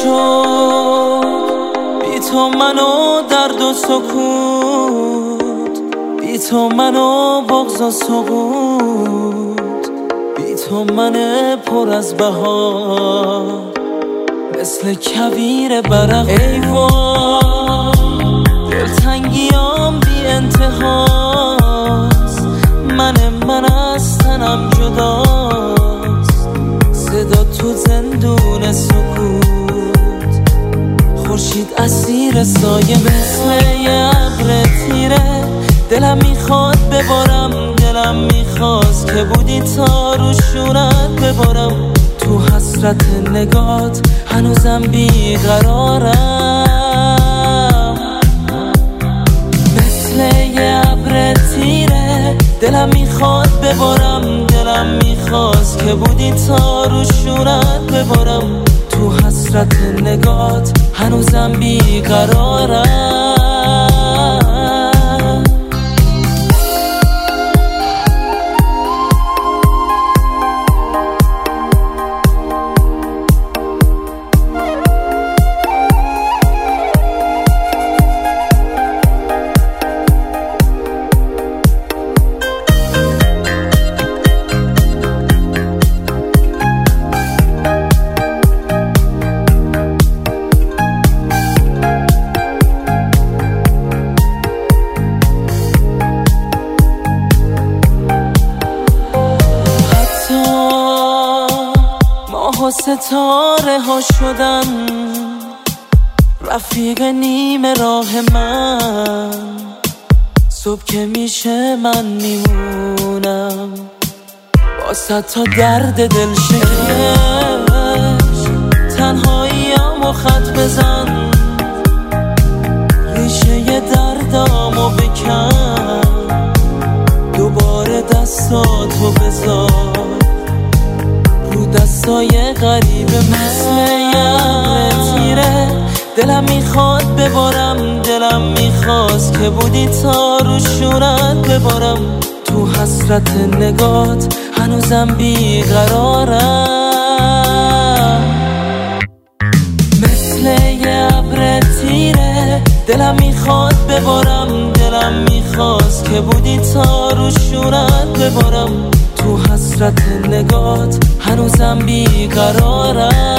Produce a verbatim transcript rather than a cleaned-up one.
شد بی تو منو درد و سکوت، بی تو منو بغض و سقوط، بی تو من پر از بهار مثل کویر برق. ای وای دلتنگیام بی انتهاست، من من از تنم جداست، صدا تو زندون سکوت، خورشید اسیر سایه مثل یه ابر تیره. دلم میخواد ببارم، دلم میخواست که بودی تا رو شونت ببارم، تو حسرت نگات هنوزم بیقرارم مثل یه ابر تیره. دلم میخواد ببارم، دلم میخواست که بودی تا رو شونت ببارم، تو حسرت نگات هنوزم بیقرارم. ماه و ستاره ها شدن رفیق نیمه راه من، صبح که میشه من میمونم واسه تا درد دل شکش. تنهاییامو خط بزن، ریشه دردامو بکن، دوباره دستاتو بذار رو دستای غریبه مثل یه ابر تیره. دلم میخواد ببارم، دلم میخواست که بودی تا رو شونت ببارم، تو حسرت نگات هنوزم بیقرارم مثل یه ابر تیره. دلم میخواد ببارم، دلم میخواست که بودی تا رو شونت ببارم، تو حسرت نگات هنوزم بیقرارم.